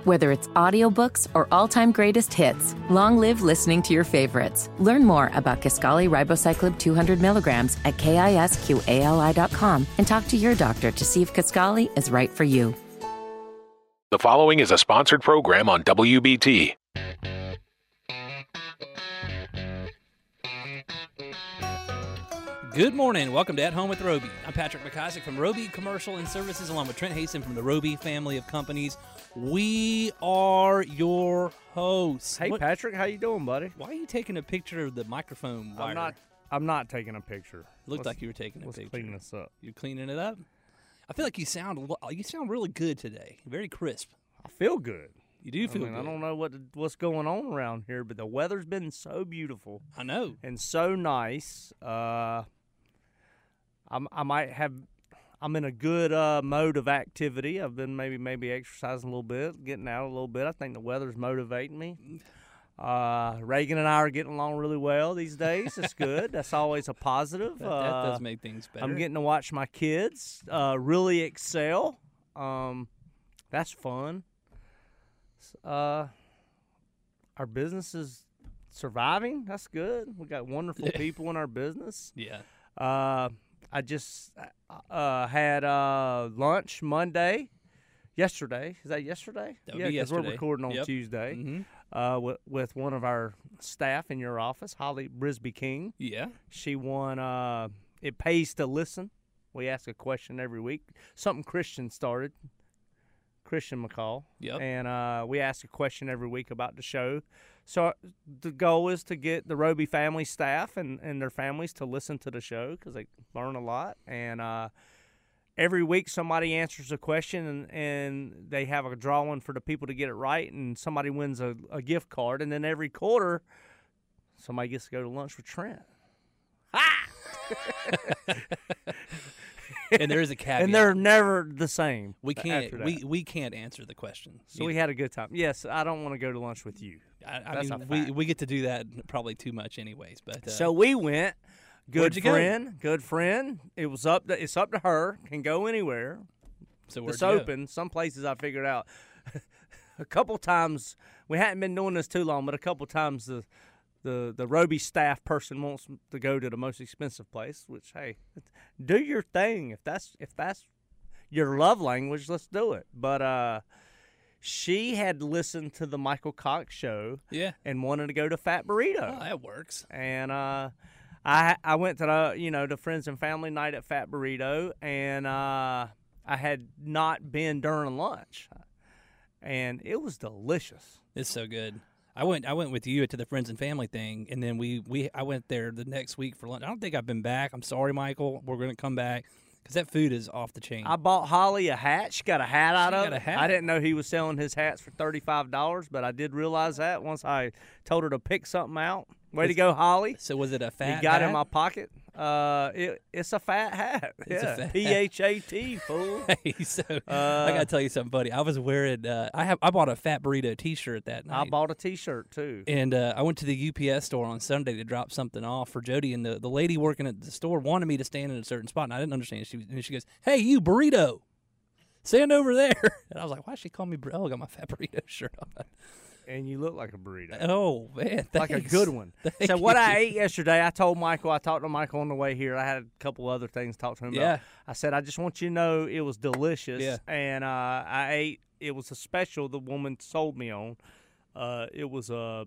Whether it's audiobooks or all-time greatest hits, long live listening to your favorites. Learn more about Kisqali Ribociclib 200 milligrams at KISQALI.com and talk to your doctor to see if Kisqali is right for you. The following is a sponsored program on WBT. Good morning. Welcome to At Home with Roby. I'm Patrick McIsaac from Roby Commercial and Services, along with Trent Haston from the Roby family of companies. We are your hosts. Hey, Patrick, how you doing, buddy? Why are you taking a picture of the microphone wire? I'm not taking a picture. Looked like you were taking a picture. Let's clean this up. You're cleaning it up? I feel like you sound really good today. Very crisp. I feel good. You do feel good. I don't know what's going on around here, but the weather's been so beautiful. I know. And so nice. I'm in a good mode of activity. I've been maybe exercising a little bit, getting out a little bit. I think the weather's motivating me. Reagan and I are getting along really well these days. It's good. That's always a positive. That does make things better. I'm getting to watch my kids really excel. That's fun. Our business is surviving. That's good. We got wonderful people in our business. Yeah. I just had lunch yesterday. Is that yesterday? That would be yesterday. We're recording on Tuesday. Mm-hmm. With one of our staff in your office, Holly Brisby King. Yeah. She won It Pays to Listen. We ask a question every week. Something Christian started. Christian McCall. Yep. And we ask a question every week about the show. So the goal is to get the Roby family staff and their families to listen to the show because they learn a lot. And every week somebody answers a question and they have a drawing for the people to get it right, and somebody wins a gift card. And then every quarter somebody gets to go to lunch with Trent. Ha! And there is a caveat. And they're never the same. We can't answer the question. So we had a good time. Yes, I don't want to go to lunch with you. I mean, we get to do that probably too much anyways. But so we went. Good friend. It's up to her. Can go anywhere. So it's open. Some places I figured out. A couple times we hadn't been doing this too long, but a couple times the Roby staff person wants to go to the most expensive place, which, hey, do your thing. If that's your love language, let's do it. But she had listened to the Michael Cox show and wanted to go to Fat Burrito. Oh, that works. And I went to the friends and family night at Fat Burrito, and I had not been during lunch. And it was delicious. It's so good. I went with you to the friends and family thing, and then I went there the next week for lunch. I don't think I've been back. I'm sorry, Michael. We're going to come back because that food is off the chain. I bought Holly a hat. She got a hat out of it. Hat. I didn't know he was selling his hats for $35, but I did realize that once I told her to pick something out. Way to go, Holly. So was it a fat hat? You got it in my pocket. It's a fat hat. It's a fat PHAT, fool. Hey, so I got to tell you something, buddy. I was wearing I bought a Fat Burrito T-shirt that night. I bought a T-shirt, too. And I went to the UPS store on Sunday to drop something off for Jody, and the lady working at the store wanted me to stand in a certain spot, and I didn't understand. She goes, "Hey, you burrito, stand over there." And I was like, "Why she call me burrito?" Oh, I got my Fat Burrito shirt on. And you look like a burrito. Oh, man, thanks. Like a good one. So what I ate yesterday, I talked to Michael on the way here. I had a couple other things to talk to him about. I said, I just want you to know it was delicious. Yeah. And I ate, it was a special the woman sold me on. It was a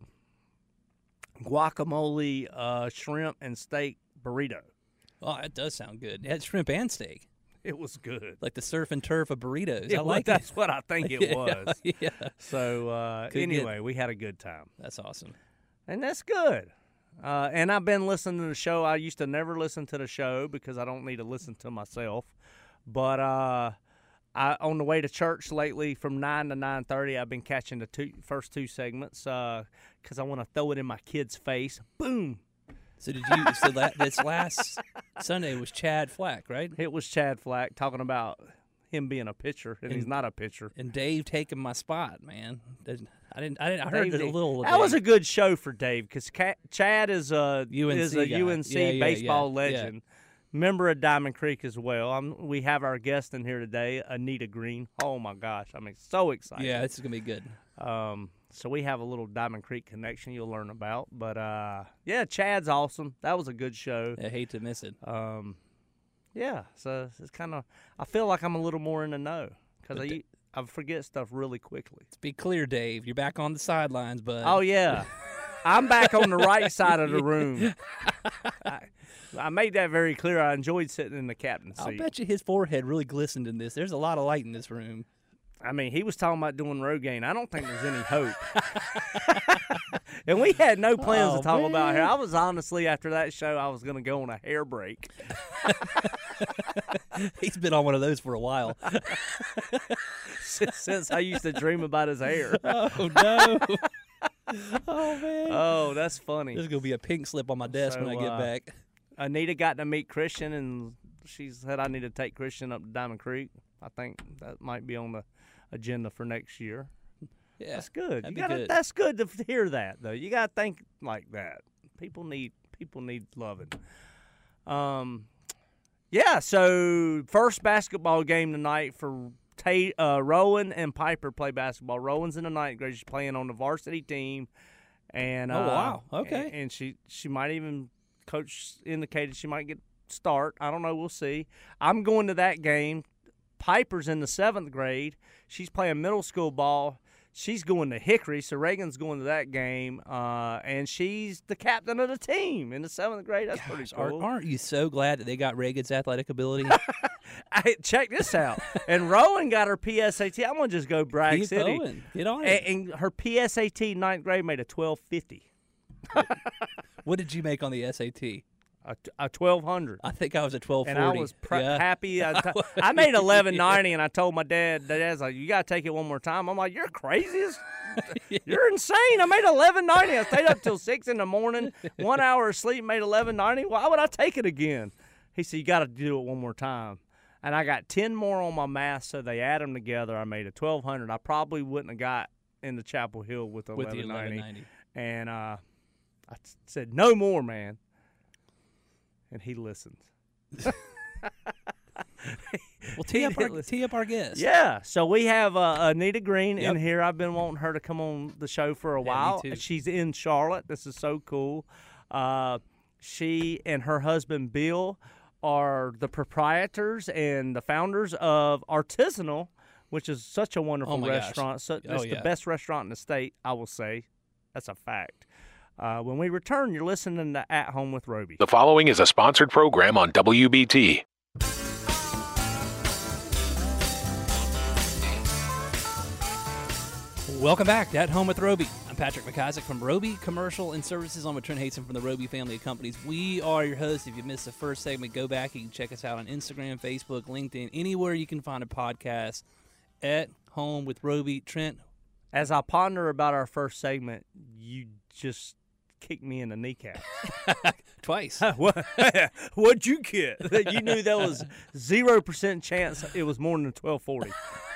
guacamole, shrimp, and steak burrito. Oh, that does sound good. It had shrimp and steak. It was good. Like the surf and turf of burritos. That's what I think it was. Yeah. So anyway, we had a good time. That's awesome. And that's good. And I've been listening to the show. I used to never listen to the show because I don't need to listen to myself. But on the way to church lately from 9 to 9:30, I've been catching the first two segments because I want to throw it in my kid's face. Boom. So did you? So this last Sunday was Chad Flack, right? It was Chad Flack talking about him being a pitcher, and he's not a pitcher. And Dave taking my spot, man. I heard it a little. That was a good show for Dave because Chad is a UNC baseball legend. member of Diamond Creek as well. We have our guest in here today, Anita Green. Oh, my gosh. I'm so excited. Yeah, this is going to be good. So we have a little Diamond Creek connection you'll learn about. But, yeah, Chad's awesome. That was a good show. I hate to miss it. Yeah, so it's kind of – I feel like I'm a little more in the know because I forget stuff really quickly. Let's be clear, Dave. You're back on the sidelines, bud. Oh, yeah. I'm back on the right side of the room. I made that very clear. I enjoyed sitting in the captain's seat. I'll bet you his forehead really glistened in this. There's a lot of light in this room. I mean, he was talking about doing Rogaine. I don't think there's any hope. And we had no plans to talk about hair. I was honestly, after that show, I was going to go on a hair break. He's been on one of those for a while. Since I used to dream about his hair. Oh, no. Oh, man. Oh, that's funny. There's going to be a pink slip on my desk when I get back. Anita got to meet Christian, and she said I need to take Christian up to Diamond Creek. I think that might be on the agenda for next year. Yeah, that's good. Good. That's good to hear that, though. You got to think like that. People need loving. Yeah. So first basketball game tonight for Rowan and Piper play basketball. Rowan's in the ninth grade. She's playing on the varsity team, and oh wow, okay. And she might even coach indicated she might get start. I don't know. We'll see. I'm going to that game. Piper's in the 7th grade. She's playing middle school ball. She's going to Hickory, so Reagan's going to that game, and she's the captain of the team in the 7th grade. That's pretty cool. Aren't you so glad that they got Reagan's athletic ability? Check this out. And Rowan got her PSAT. I'm going to just go Bragg City. Going. Get on it. And her PSAT 9th grade made a 1250. What did you make on the SAT? A 1200. I think I was a 1240. And I was happy. I made 1190, and I told my dad, Dad's like, you got to take it one more time. I'm like, you're crazy. You're insane. I made 1190. I stayed up till 6 in the morning, 1 hour of sleep, made 1190. Why would I take it again? He said, you got to do it one more time. And I got 10 more on my math, so they add them together. I made a 1200. I probably wouldn't have got into Chapel Hill with the 1190. And I said, no more, man. And he listened. Well, tee up our guest. Yeah. So we have Anita Green in here. I've been wanting her to come on the show for a while. Me too. She's in Charlotte. This is so cool. She and her husband, Bill, are the proprietors and the founders of Artisanal, which is such a wonderful restaurant. So it's the best restaurant in the state, I will say. That's a fact. When we return, you're listening to At Home with Roby. The following is a sponsored program on WBT. Welcome back to At Home with Roby. I'm Patrick McIsaac from Roby Commercial and Services. I'm with Trent Hasten from the Roby family of companies. We are your hosts. If you missed the first segment, go back. You can check us out on Instagram, Facebook, LinkedIn, anywhere you can find a podcast. At Home with Roby. Trent. As I ponder about our first segment, you just kicked me in the kneecap. Twice. What'd you get? You knew there was 0% chance it was more than a 1240.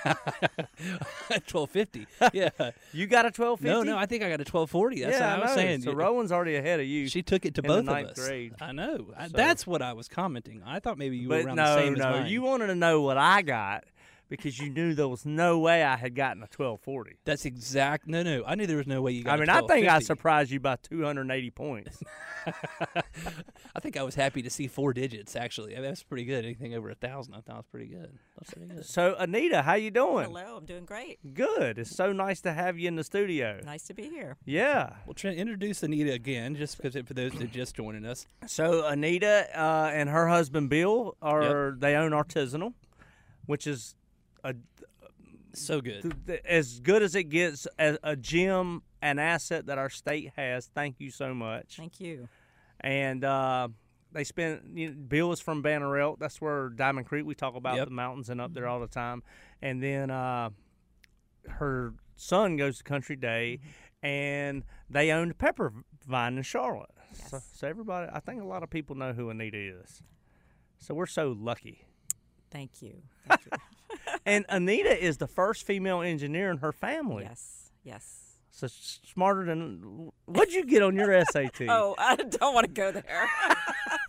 1250. Yeah. You got a 1250? No, I think I got a 1240. That's what I was saying. So Rowan's already ahead of you. She took it to both of ninth us. Grade. I know. That's what I was commenting. I thought maybe you were around the same as mine. You wanted to know what I got because you knew there was no way I had gotten a 1240. That's exact. No. I knew there was no way you got a 1250. I think I surprised you by 280 points. I think I was happy to see 4 digits, actually. I mean, that's pretty good. Anything over 1,000, I thought was pretty good. So, Anita, how you doing? Hello, I'm doing great. Good. It's so nice to have you in the studio. Nice to be here. Yeah. Well, Trent, introduce Anita again, just because for those that are just joining us. So, Anita and her husband, Bill, they own Artisanal, which is so good. As good as it gets, as a gym, an asset that our state has. Thank you so much. Thank you. And they spent. Bill is from Banner Elk. That's where Diamond Creek. We talk about the mountains and up there all the time. And then her son goes to Country Day, and they own the Pepper Vine in Charlotte. Yes. So everybody, I think a lot of people know who Anita is. So we're so lucky. Thank you. And Anita is the first female engineer in her family. Yes. So smarter than – what'd you get on your SAT? Oh, I don't want to go there.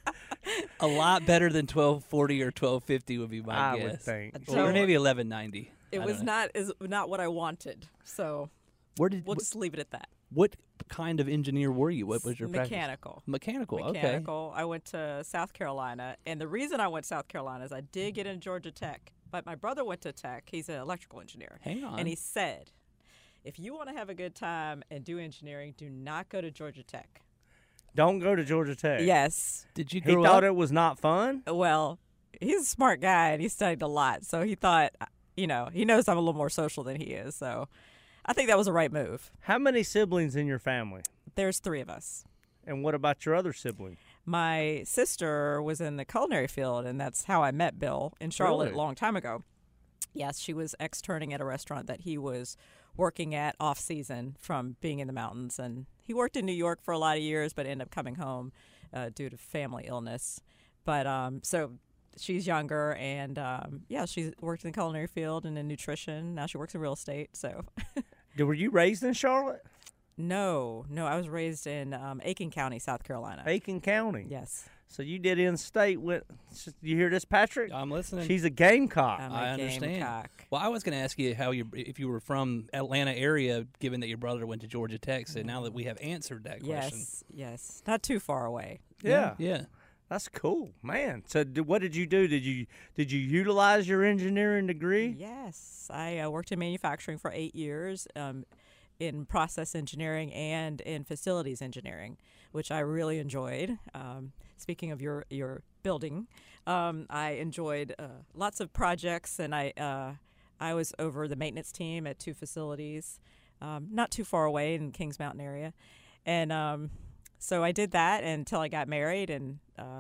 A lot better than 1240 or 1250 would be my I guess. would think. Or maybe 1190. It was not what I wanted, so Where did we'll just leave it at that. what kind of engineer were you? What was your practice? Mechanical. Mechanical. Okay. Mechanical. I went to South Carolina, and the reason I went to South Carolina is I did get in Georgia Tech, but my brother went to Tech. He's an electrical engineer. Hang on. And he said, if you want to have a good time and do engineering, do not go to Georgia Tech. Don't go to Georgia Tech. Yes. Did you He grow thought up? it was not fun? Well, he's a smart guy, and he studied a lot, so he thought, he knows I'm a little more social than he is, so I think that was the right move. How many siblings in your family? There's 3 of us. And what about your other sibling? My sister was in the culinary field, and that's how I met Bill in Charlotte Really? a long time ago. Yes, she was externing at a restaurant that he was working at off season from being in the mountains. And he worked in New York for a lot of years, but ended up coming home due to family illness. But so she's younger, and she's worked in the culinary field and in nutrition. Now she works in real estate. So Were you raised in Charlotte? no, I was raised in Aiken County, South Carolina. Aiken County. Yes. So you did in-state. You hear this, Patrick? I'm listening. She's a Gamecock. I'm I a understand. Gamecock. Well, I was going to ask you if you were from Atlanta area, given that your brother went to Georgia Tech. So now that we have answered that question. Yes. Not too far away. Yeah. Yeah. That's cool, man. So what did you do? Did you utilize your engineering degree? Yes. I worked in manufacturing for 8 years in process engineering and in facilities engineering, which I really enjoyed. Speaking of your building, I enjoyed lots of projects, and I was over the maintenance team at 2 facilities, not too far away in Kings Mountain area. And so I did that until I got married, and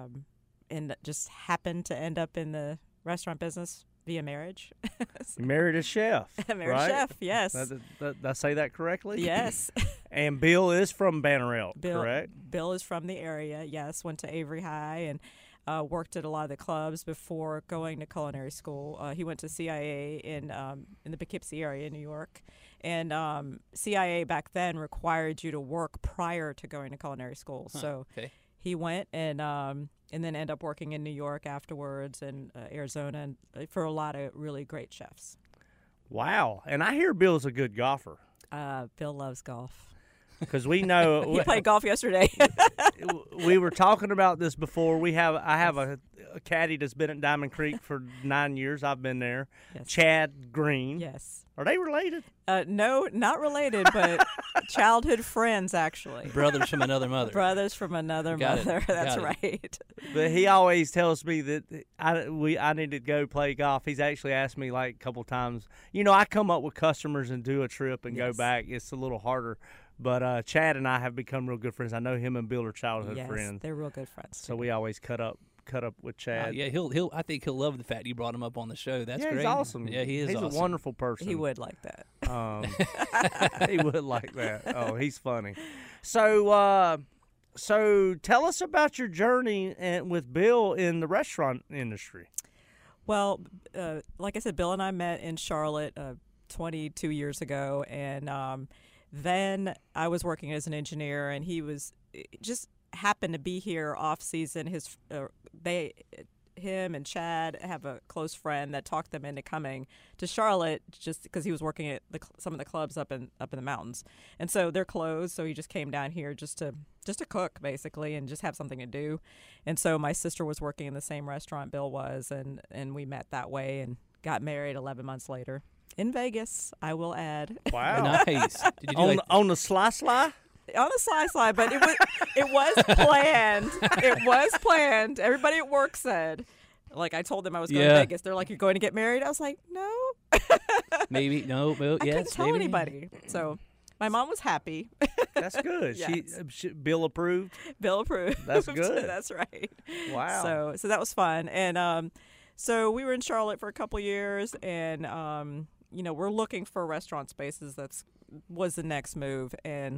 just happened to end up in the restaurant business via marriage. You married a chef. I married right? a chef, yes. Did I say that correctly? Yes. And Bill is from Banner Elk, correct? Bill is from the area, yes. Went to Avery High and worked at a lot of the clubs before going to culinary school. He went to CIA in the Poughkeepsie area in New York. And CIA back then required you to work prior to going to culinary school. So Okay. he went and then ended up working in New York afterwards, and Arizona, and for a lot of really great chefs. Wow. And I hear Bill's a good golfer Bill loves golf. because we know He played golf yesterday. we were talking about this before. I have a caddy that's been at Diamond Creek for 9 years. I've been there. Yes. Chad Green. Yes. Are they related? No, not related, but childhood friends, actually. Brothers from another mother. Brothers from another Got it. mother. That's Got it. right. But he always tells me that I need to go play golf. He's actually asked me like a couple times. I come up with customers and do a trip and go Yes. back. It's a little harder. But Chad and I have become real good friends. I know him and Bill are childhood Yes, friends. they're real good friends. So we always cut up with Chad. Yeah, he'll. I think he'll love the fact you brought him up on the show. That's yeah, great. he's awesome. Yeah, he is. He's awesome. a wonderful person. He would like that. He would like that. Oh, he's funny. So tell us about your journey with Bill in the restaurant industry. Well, like I said, Bill and I met in Charlotte 22 years ago, and then I was working as an engineer, and he was just happened to be here off season. Him and Chad have a close friend that talked them into coming to Charlotte just because he was working at some of the clubs up in the mountains, and so they're closed. So he just came down here just to cook basically and just have something to do. And so my sister was working in the same restaurant Bill was, and we met that way and got married 11 months later in Vegas. I will add. Wow. Nice. Did you do On the sly? On the slide, but it was planned. It was planned. Everybody at work said, like I told them I was going to Yeah. Vegas. They're like, "You're going to get married?" I was like, "No." maybe no? Well, I yes, couldn't tell maybe. anybody. So my mom was happy. That's good. Yes. Bill approved. Bill approved. That's good. That's right. Wow. So that was fun, and so we were in Charlotte for a couple years, and we're looking for restaurant spaces. Was the next move, and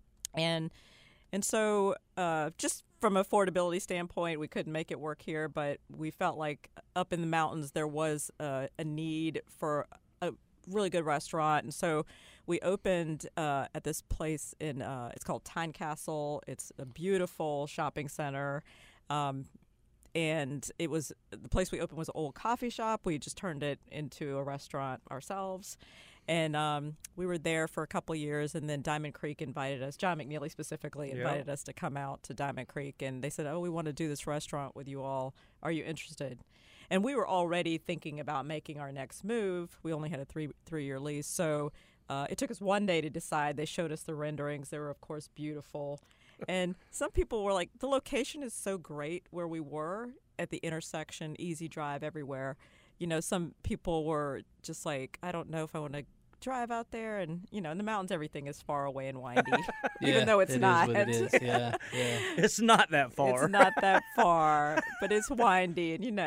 so just from affordability standpoint, we couldn't make it work here, but we felt like up in the mountains there was a need for a really good restaurant, and so we opened at this place it's called Tynecastle. It's a beautiful shopping center. and it was the place we opened was an old coffee shop. We just turned it into a restaurant ourselves. And we were there for a couple years, and then Diamond Creek invited us, John McNeely specifically invited us to come out to Diamond Creek, and they said, oh, we want to do this restaurant with you all. Are you interested? And we were already thinking about making our next move. We only had a three-year lease, so it took us one day to decide. They showed us the renderings. They were, of course, beautiful. And some people were like, the location is so great where we were at the intersection, easy drive everywhere. You know, some people were just like, I don't know if I want to drive out there, and in the mountains everything is far away and windy, even though it's not. It is. Yeah. It's not that far. It's not that far, but it's windy, and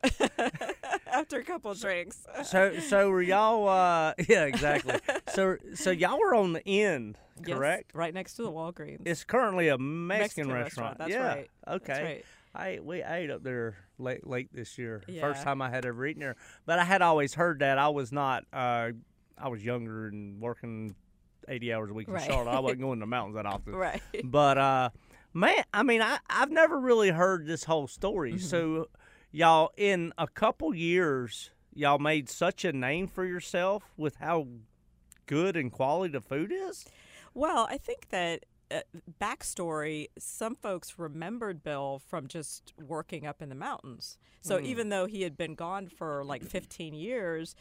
after a couple of drinks. So were y'all? Yeah, exactly. So y'all were on the end, correct? Yes, right next to the Walgreens. It's currently a Mexican restaurant. That's yeah. right. Okay. That's right. We ate up there late this year. Yeah. First time I had ever eaten there, but I had always heard that. I was not. I was younger and working 80 hours a week in Charlotte. I wasn't going to the mountains that often. Right. But man, I mean, I've never really heard this whole story. Mm-hmm. So y'all, in a couple years, y'all made such a name for yourself with how good and quality the food is. Well, I think that backstory, some folks remembered Bill from just working up in the mountains. So even though he had been gone for like 15 years,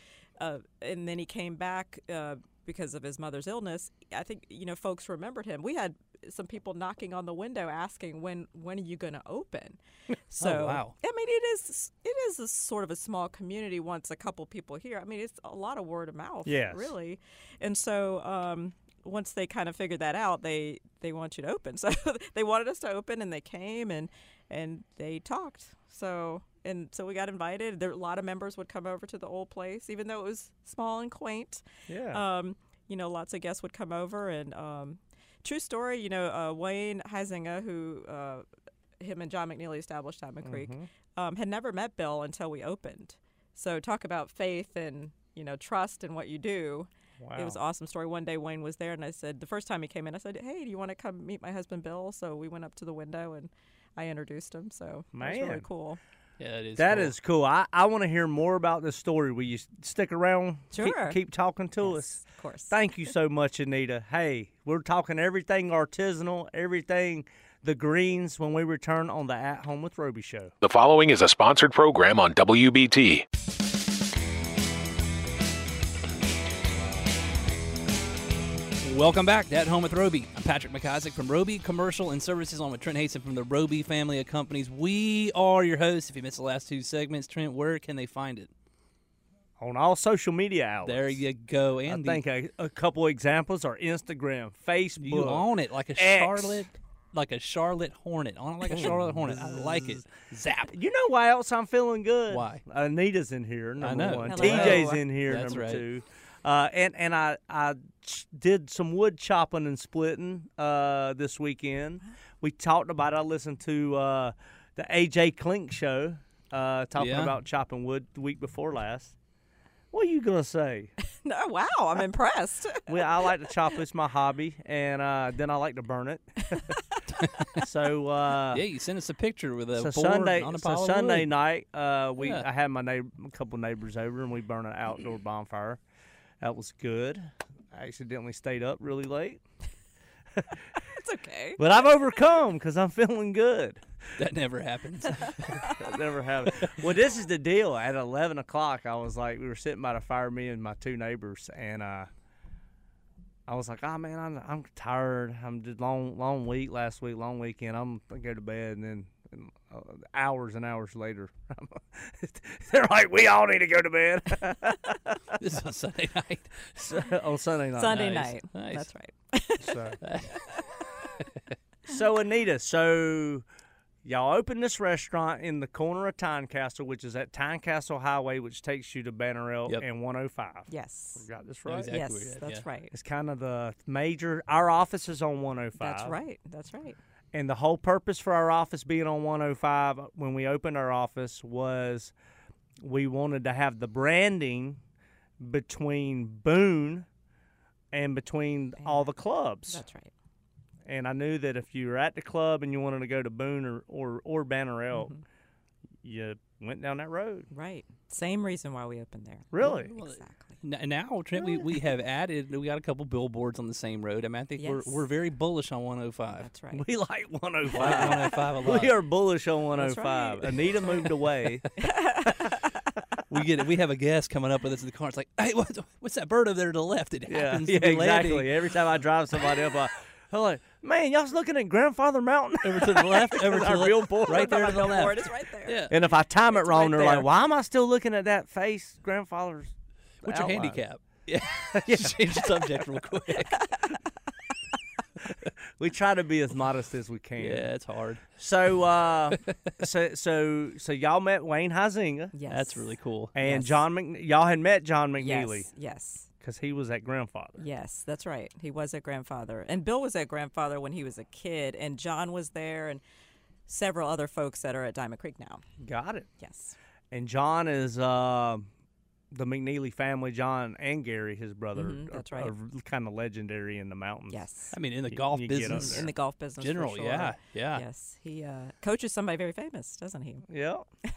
and then he came back because of his mother's illness, I think, folks remembered him. We had some people knocking on the window asking, when are you going to open? So, Oh, wow. I mean, it is a sort of a small community once a couple people here. I mean, it's a lot of word of mouth, Yes. really. And so once they kind of figured that out, they want you to open. So they wanted us to open, and they came and they talked. So we got invited. There a lot of members would come over to the old place, even though it was small and quaint. Yeah. Lots of guests would come over, and true story. Wayne Huizinga, who him and John McNeely established Diamond Creek, had never met Bill until we opened. So talk about faith and trust in what you do. Wow. It was an awesome story. One day Wayne was there, and I said, the first time he came in, I said, hey, do you want to come meet my husband Bill? So we went up to the window, and I introduced him. So it was really Man. cool. Yeah, it is. That cool. is cool. I want to hear more about this story. Will you stick around? Sure. Keep talking to Yes, us. of course. Thank you so much, Anita. Hey, we're talking everything artisanal, everything the greens when we return on the At Home with Roby show. The following is a sponsored program on WBT. Welcome back to At Home with Roby. I'm Patrick McIsaac from Roby Commercial and Services, on with Trent Haston from the Roby family of companies. We are your hosts. If you missed the last two segments, Trent, where can they find it? On all social media outlets. There you go. I And think a couple examples are Instagram, Facebook. you own it like a X. Charlotte Hornet. On it like a Charlotte Hornet. I like it. Zap. You know why else I'm feeling good? Why? Anita's in here, number know. one. Hello. TJ's in here, That's number right. two. And I did some wood chopping and splitting this weekend. We talked about it. I listened to the AJ Klink show talking Yeah. about chopping wood the week before last. What are you going to say? No, wow, I'm impressed. Well, I like to chop. It's my hobby. And then I like to burn it. So Yeah, you sent us a picture with a so board Sunday, on a so pile of Sunday wood. night, Yeah. I had a couple neighbors over, and we burned an outdoor bonfire. That was good. I accidentally stayed up really late, It's okay. but I've overcome because I'm feeling good. That never happens. That never happened. Well, this is the deal. At 11 o'clock, I was like, we were sitting by the fire, me and my two neighbors, and I was like, oh man, I'm tired. I'm just long week last week, long weekend. I'm gonna go to bed, and then hours and hours later, they're like, we all need to go to bed. This is on Sunday night. On Sunday night. Sunday Nice, night. nice. That's right. So Anita, y'all opened this restaurant in the corner of Tynecastle, which is at Tynecastle Highway, which takes you to Banner Elk Yep. and 105. Yes. Got this right? Exactly Yes, where you're at, that's yeah. right. It's kind of the major. Our office is on 105. That's right. That's right. And the whole purpose for our office being on 105 when we opened our office was we wanted to have the branding between Boone and between all the clubs. That's right. And I knew that if you were at the club and you wanted to go to Boone or Banner Elk, you went down that road. Right. Same reason why we opened there. Really? Exactly. Now, Trent, we have added. We got a couple billboards on the same road. I mean, I think Yes. we're very bullish on 105. That's right. We like Like 105. 105 a lot. We are bullish on That's 105. right. Anita moved away. We have a guest coming up with us in the car. It's like, hey, what's that bird over there to the left? It happens yeah, to be exactly. landing Every time I drive somebody up, I'm like, man, y'all's looking at Grandfather Mountain. over to the left, over to Our the billboard. right there to the Billboard left. is right there. Yeah. And if I time it It's wrong, right they're like, there. why am I still looking at that face, Grandfather's What's your outline? handicap? Yeah. Change the subject real quick. We try to be as modest as we can. Yeah, it's hard. So, so y'all met Wayne Huizinga Yes. That's really cool. and Yes. y'all had met John McNeely Yes. because he was at Grandfather. Yes, that's right. He was at Grandfather. And Bill was at Grandfather when he was a kid, and John was there, and several other folks that are at Diamond Creek now. Got it. Yes. And John is the McNeely family. John and Gary, his brother, That's right. are kind of legendary in the mountains. Yes. I mean, in the You- golf you get up business, there. In the golf business. for general, sure. yeah. Yes. He coaches somebody very famous, doesn't he? Yeah.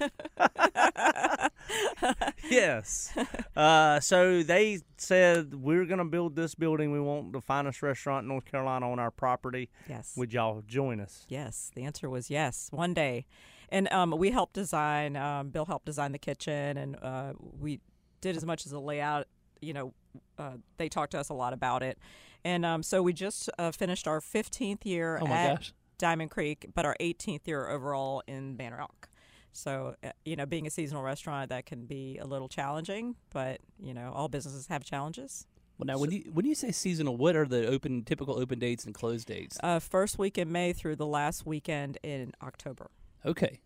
Yes. So they said, we're going to build this building. We want the finest restaurant in North Carolina on our property. Yes. Would y'all join us? Yes, the answer was yes. One day, and we helped design. Bill helped design the kitchen, and we did as much as the layout. You know, they talked to us a lot about it, and so we just finished our 15th year Oh my at gosh. Diamond Creek, but our 18th year overall in Banner Elk. So being a seasonal restaurant, that can be a little challenging, but all businesses have challenges. Well, now when you say seasonal, what are the typical open dates and close dates? First week in May through the last weekend in October. Okay.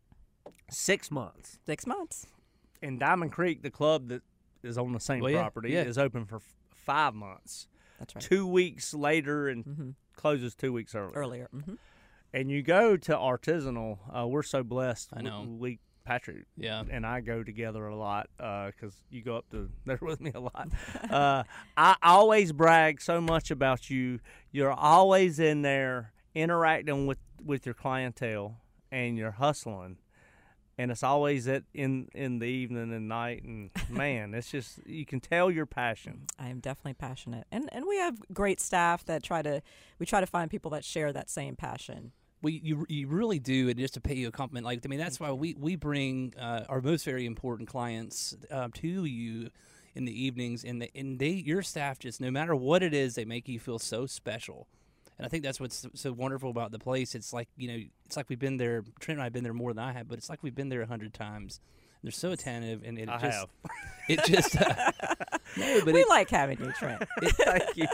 6 months. 6 months. In Diamond Creek, the club that is on the same Well, yeah, property yeah. is open for 5 months. That's right. 2 weeks later and closes 2 weeks earlier. Earlier. Mm-hmm. And you go to Artisanal. We're so blessed. I know. Patrick Yeah. and I go together a lot because you go up to there with me a lot. I always brag so much about you. You're always in there interacting with your clientele, and you're hustling. And it's always in the evening and night, and man, it's just you can tell your passion. I am definitely passionate, and we have great staff that try to find people that share that same passion. Well, you really do, and just to pay you a compliment, like I mean, that's why we bring our most very important clients to you in the evenings, and your staff just no matter what it is, they make you feel so special, and I think that's what's so wonderful about the place. It's like it's like we've been there. Trent and I have been there more than I have, but it's like we've been there 100 times. They're so attentive, and I just have. it just no, but We like having you, Trent. Thank you.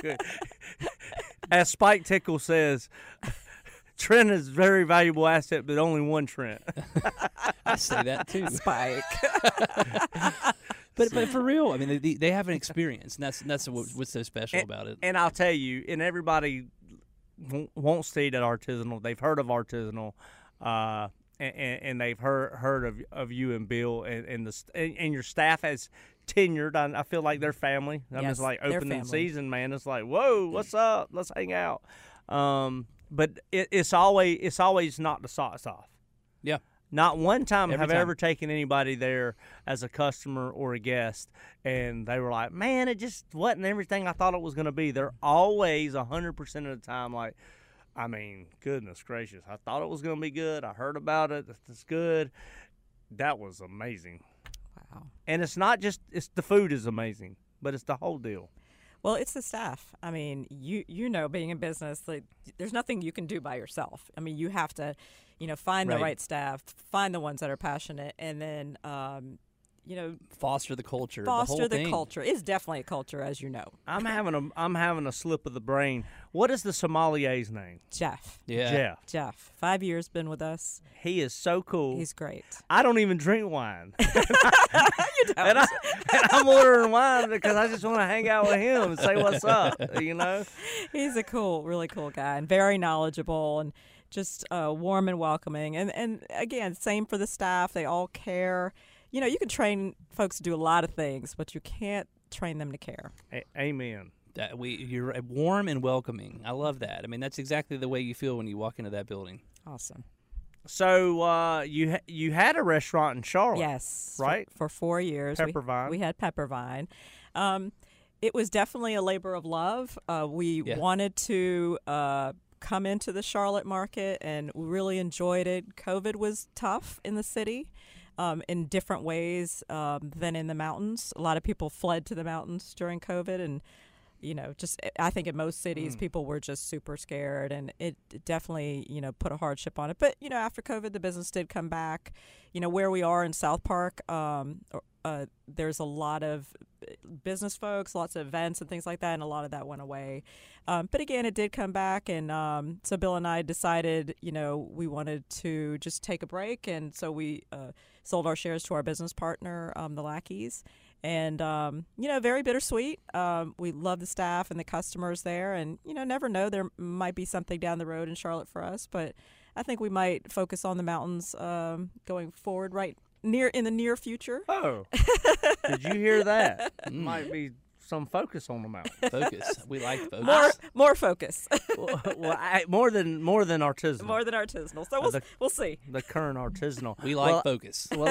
As Spike Tickle says, Trent is a very valuable asset, but only one Trent. I say that too. Spike. But for real, I mean, they have an experience, and that's what's so special about it. And I'll tell you, and everybody wants to eat at Artisanal. They've heard of Artisanal, and they've heard of you and Bill, and your staff has tenured. I feel like they're family. I'm Yes, just like they're opening family. season, man. It's like, whoa, what's up? Let's hang out. But it's always knocked the socks off. Yeah. Not one time Every have I time. ever taken anybody there as a customer or a guest, and they were like, man, it just wasn't everything I thought it was going to be. They're always 100% of the time like, I mean, goodness gracious, I thought it was going to be good. I heard about it. It's good. That was amazing. Wow. And it's not just the food is amazing, but it's the whole deal. Well, it's the staff. I mean, you know, being in business, like, there's nothing you can do by yourself. I mean, you have to, find the Right. right staff, find the ones that are passionate, and then, Foster the culture. foster the whole the thing. culture. It's definitely a culture, as you know. I'm having a slip of the brain. What is the sommelier's name? Jeff. Yeah. Jeff. 5 years been with us. He is so cool. He's great. I don't even drink wine. You don't. And I'm ordering wine because I just want to hang out with him and say what's up, He's a really cool guy, and very knowledgeable, and just warm and welcoming. And again, same for the staff. They all care. You can train folks to do a lot of things, but you can't train them to care. Amen. You're warm and welcoming. I love that. I mean, that's exactly the way you feel when you walk into that building. Awesome. So you had a restaurant in Charlotte. Yes, right? For 4 years. Peppervine. We had Peppervine. It was definitely a labor of love. We wanted to come into the Charlotte market, and we really enjoyed it. COVID was tough in the city in different ways than in the mountains. A lot of people fled to the mountains during COVID, and just I think in most cities people were just super scared, and it definitely put a hardship on it. But after COVID, the business did come back. Where we are in South Park, there's a lot of business folks, lots of events and things like that, and a lot of that went away. But again, it did come back, and so Bill and I decided we wanted to just take a break, and so we sold our shares to our business partner, the Lackeys. And, very bittersweet. We love the staff and the customers there. And, never know, there might be something down the road in Charlotte for us. But I think we might focus on the mountains going forward in the near future. Oh, did you hear that? Might be some focus on the mountain. Focus. We like focus. More focus. more than artisanal. More than artisanal. So we'll see. The current artitional. We like focus. Well,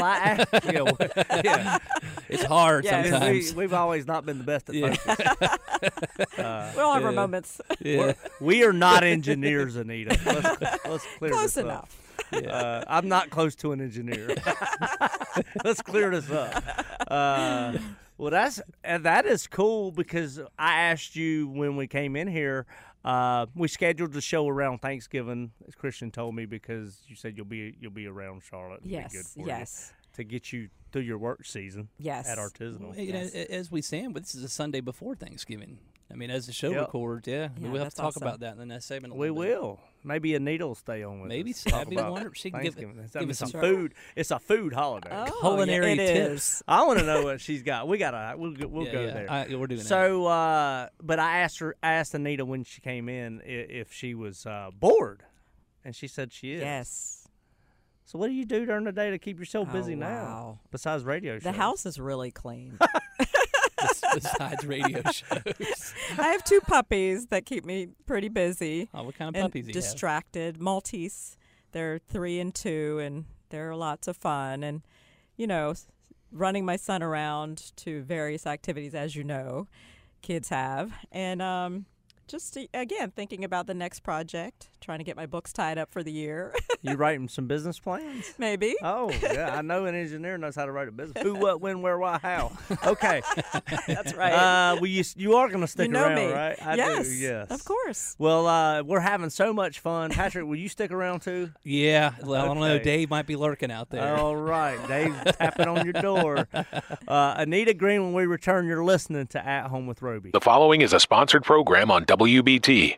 It's hard sometimes. We've always not been the best at focus. We all have our moments. Yeah. We are not engineers, Anita. Let's clear Close this enough. up. Yeah. I'm not close to an engineer. Let's clear this up. Well, that is cool, because I asked you when we came in here. We scheduled the show around Thanksgiving, as Christian told me, because you said you'll be around Charlotte. And Yes, be good for yes. you, to get you through your work season. Yes. At Artisanal. As we say, but this is a Sunday before Thanksgiving. I mean, as the show Yep. records, we'll have that's to talk awesome. about that in the next segment. a We little bit. will. Maybe Anita will stay on with Maybe us. that'd be wonderful. She can give Thanksgiving. us some some food. It's a food holiday. Oh, culinary it tips. is. I want to know what she's got. We'll go there. We're doing that. So, but I asked Anita when she came in if she was bored, and she said she is. Yes. So what do you do during the day to keep yourself busy now, wow. besides radio shows? The house is really clean. Besides radio shows. I have 2 puppies that keep me pretty busy. Oh, what kind of and puppies do you have? distracted. Maltese. They're 3 and 2, and they're lots of fun. And, running my son around to various activities, as kids have. And just, again, thinking about the next project, trying to get my books tied up for the year. You writing some business plans? Maybe. Oh, yeah. I know an engineer knows how to write a business. Who, what, when, where, why, how. Okay. That's right. Well, you are going to stick you know around, me. right? I yes, do, yes. of course. Well, we're having so much fun. Patrick, will you stick around too? Yeah. Well, I don't know. Okay. Dave might be lurking out there. All right. Dave's tapping on your door. Anita Green, when we return, you're listening to At Home with Roby. The following is a sponsored program on WBT.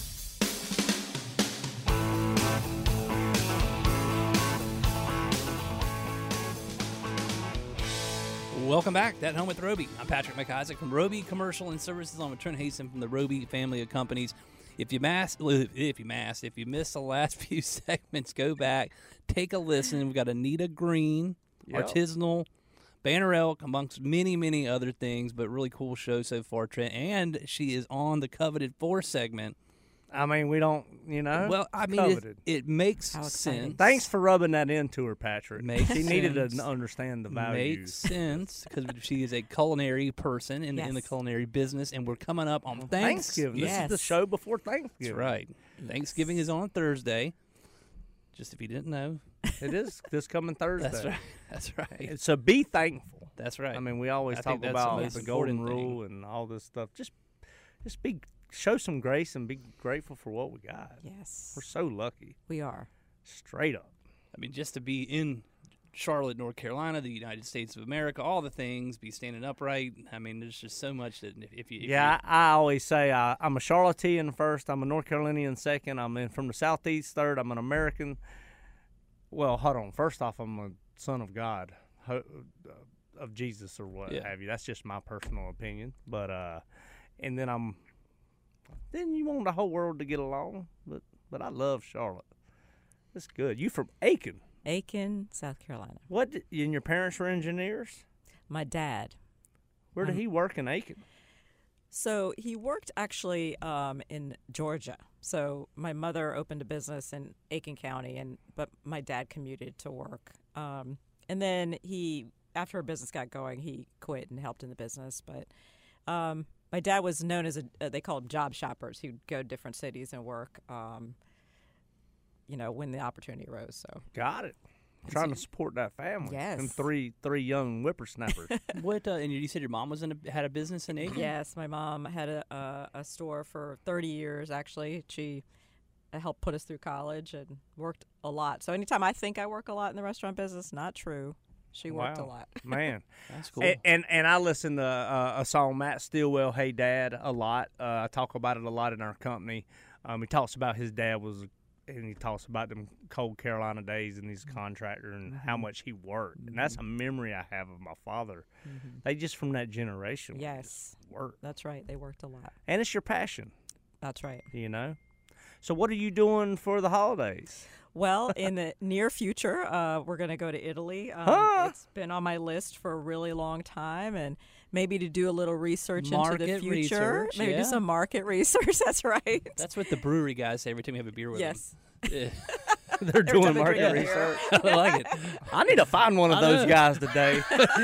Welcome back to At Home with Roby. I'm Patrick McIsaac from Roby Commercial and Services. I'm with Trent Haston from the Roby family of companies. If you missed the last few segments, go back, take a listen. We've got Anita Green, Yep. Artisanal, Banner Elk, amongst many, many other things, but really cool show so far, Trent. And she is on the coveted 4 segment. I mean, we don't, Well, I mean, coveted. it makes How exciting. sense. Thanks for rubbing that into her, Patrick. Makes She needed sense. to understand the Makes values. sense because she is a culinary person in the Yes. culinary business, and we're coming up on Thanksgiving. This is the Yes. show before Thanksgiving. That's right. Thanksgiving is on Thursday. Just if you didn't know. It is this coming Thursday. That's right. That's right. So be thankful. That's right. I mean, we always I talk think that's the about most the golden important thing. rule and all this stuff. Just show some grace and be grateful for what we got. Yes, We're so lucky. we are. Straight up. I mean, just to be in Charlotte, North Carolina, the United States of America, all the things, be standing upright. I mean, there's just so much that if you I always say I'm a Charlottean first. I'm a North Carolinian second. I'm from the Southeast third. I'm an American. Well, hold on. First off, I'm a son of God, of Jesus or what have you. That's just my personal opinion. But and then you want the whole world to get along. But I love Charlotte. It's good. You from Aiken? Aiken, South Carolina. What? And your parents were engineers? My dad. Where did he work in Aiken? So he worked actually in Georgia. So my mother opened a business in Aiken County, but my dad commuted to work. And then after our business got going, he quit and helped in the business. But my dad was known as they called him job shoppers. He'd go to different cities and work, when the opportunity arose. So Got it. Trying to support that family. Yes. And three young whippersnappers. What? And you said your mom had a business in Aiken? yes, my mom had a store for 30 years. Actually, she helped put us through college and worked a lot. So anytime I think I work a lot in the restaurant business, not true. She worked a Wow. lot. Man. That's cool. And I listen to a song, Matt Stillwell, Hey Dad, a lot. I talk about it a lot in our company. He talks about his dad and he talks about them cold Carolina days and he's a contractor and how much he worked. And that's a memory I have of my father. They just from that generation. Yes, Work. that's right. They worked a lot. And it's your passion, That's right. So what are you doing for the holidays? Well, in the near future, we're going to go to Italy. It's been on my list for a really long time, and maybe to do a little research into the Market future. research, Maybe yeah. do some market research. That's right. That's what the brewery guys say every time you have a beer with Yes. them. Yeah. They're Every doing time they market drink a research. I like it. I need to find one of I those know. guys today.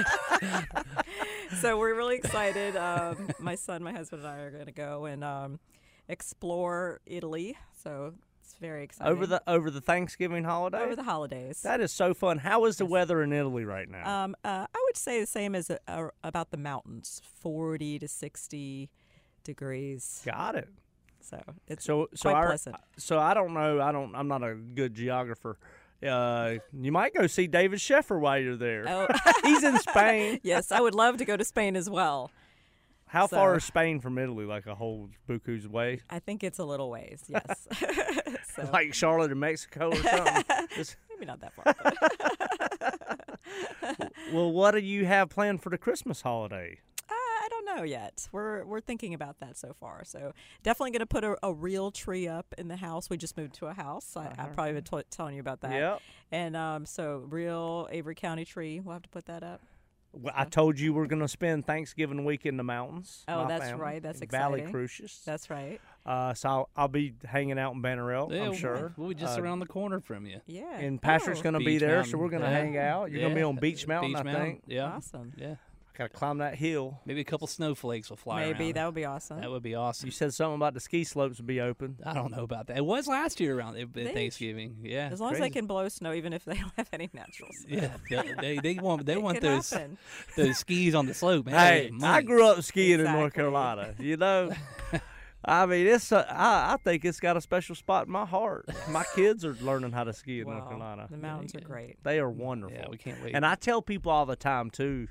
So we're really excited. My son, my husband, and I are going to go and explore Italy. So it's very exciting. over the Thanksgiving holiday? Over the holidays. That is so fun. How is the weather in Italy right now? I would say the same as about the mountains, 40 to 60 degrees. Got it. So it's So quite pleasant. So I don't know. I'm not a good geographer. You might go see David Sheffer while you're there. Oh. He's in Spain. Yes, I would love to go to Spain as well. How far So- is Spain from Italy? Like a whole buku's way? I think it's a little ways, yes. So Like Charlotte in Mexico or something? Just- maybe not that far. But well, what do you have planned for the Christmas holiday? I don't know yet. We're thinking about that so far. So definitely going to put a real tree up in the house. We just moved to a house. I've probably been telling you about that. Yep. And so real Avery County tree. We'll have to put that up. Well, I told you we're going to spend Thanksgiving week in the mountains. Oh, my that's family, right. That's in Valley exciting. Crucis. That's right. So I'll be hanging out in Bannerell, Yeah, I'm sure. We'll be just around the corner from you. Yeah. And Patrick's Oh, going to be Beach there, so Mountain. we're going to Yeah. hang out. You're going to be Yeah. on Beach Mountain, Beach I Mountain. think. Yeah. Awesome. Yeah. I got to climb that hill. Maybe a couple snowflakes will fly Maybe around. that would be awesome. That would be awesome. You said something about the ski slopes would be open. I don't know about that. It was last year around They- Thanksgiving. Yeah. As long as crazy. they can blow snow, even if they don't have any natural snow. Yeah, they want It want could those happen. those skis on the slope, man. Hey, Money. I grew up skiing in North Exactly. Carolina. You know, I mean, it's I think it's got a special spot in my heart. My kids are learning how to ski in North Wow, Carolina. the mountains are great. They are wonderful. Yeah, we can't wait. And I tell people all the time too.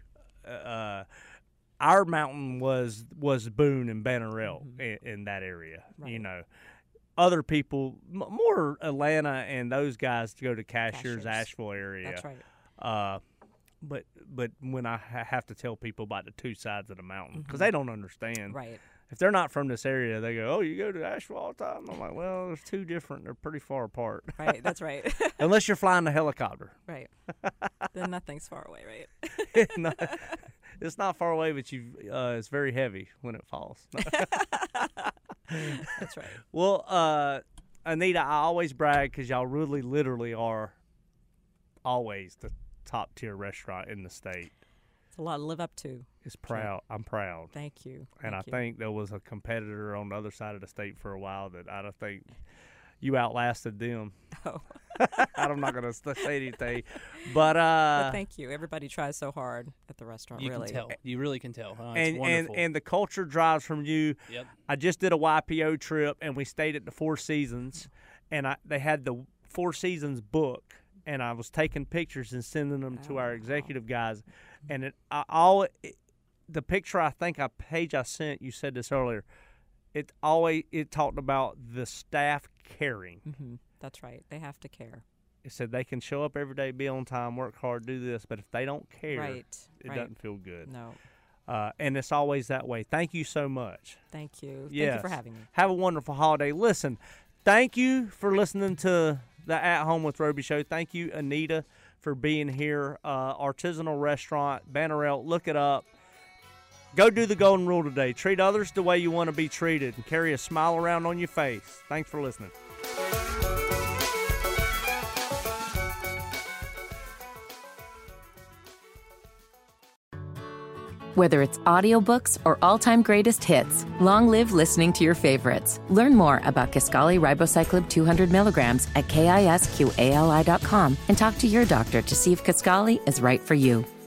Our mountain was Boone and Bannerell in that area. You Right. know, other people more Atlanta and those guys go to Cashiers, Cashiers. Asheville area. That's right. But when I have to tell people about the two sides of the mountain because they don't understand. Right. If they're not from this area, they go, "Oh, you go to Asheville all the time." I'm like, "Well, there's two different. They're pretty far apart, Right. That's right. unless you're flying the helicopter." right. Then nothing's far away, right? No, it's not far away, but it's very heavy when it falls. That's right. Well, Anita, I always brag because y'all really, literally are always the top tier restaurant in the state. It's a lot to live up to. It's proud. I'm proud. Thank you. And I Thank you. think there was a competitor on the other side of the state for a while that I don't think you outlasted them. Oh. I'm not going to say anything. But, But thank you. Everybody tries so hard at the restaurant, you really. can tell. You really can tell. Huh? It's and wonderful. the culture drives from you. Yep. I just did a YPO trip, and we stayed at the Four Seasons, and they had the Four Seasons book, and I was taking pictures and sending them to our executive guys, and the picture I sent, you said this earlier, it talked about the staff caring. Mm-hmm. That's right. They have to care. It said they can show up every day, be on time, work hard, do this, but if they don't care, Right. it right. doesn't feel good. No. And it's always that way. Thank you so much. Thank you. Thank Yes. you for having me. Have a wonderful holiday. Listen, thank you for listening to the At Home with Roby show. Thank you, Anita, for being here. Artisanal restaurant, Bannerell. Look it up. Go do the golden rule today. Treat others the way you want to be treated and carry a smile around on your face. Thanks for listening. Whether it's audiobooks or all-time greatest hits, long live listening to your favorites. Learn more about Kisqali Ribociclib 200 milligrams at KISQALI.com and talk to your doctor to see if Kisqali is right for you.